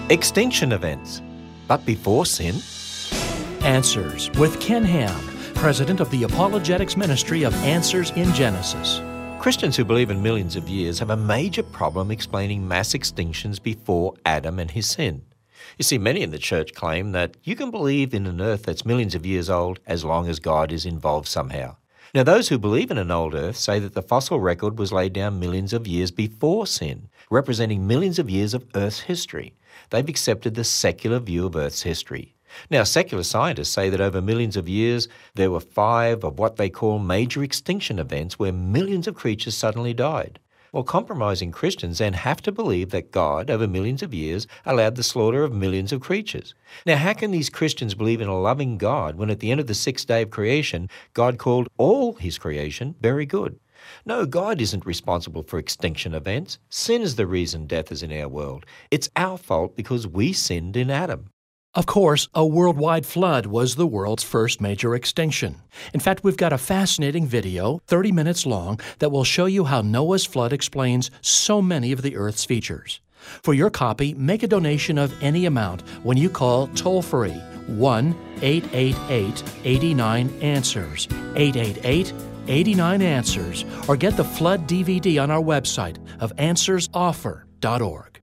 Extinction events. But before sin? Answers with Ken Ham, president of the Apologetics Ministry of Answers in Genesis. Christians who believe in millions of years have a major problem explaining mass extinctions before Adam and his sin. You see, many in the church claim that you can believe in an earth that's millions of years old as long as God is involved somehow. Now, those who believe in an old earth say that the fossil record was laid down millions of years before sin, representing millions of years of Earth's history. They've accepted the secular view of Earth's history. Now, secular scientists say that over millions of years, there were 5 of what they call major extinction events where millions of creatures suddenly died. Well, compromising Christians then have to believe that God, over millions of years, allowed the slaughter of millions of creatures. Now, how can these Christians believe in a loving God when at the end of the 6th day of creation, God called all his creation very good? No, God isn't responsible for extinction events. Sin is the reason death is in our world. It's our fault because we sinned in Adam. Of course, a worldwide flood was the world's first major extinction. In fact, we've got a fascinating video, 30 minutes long, that will show you how Noah's flood explains so many of the Earth's features. For your copy, make a donation of any amount when you call toll-free 1-888-89-ANSWERS, 888-89-ANSWERS, or get the flood DVD on our website of answersoffer.org.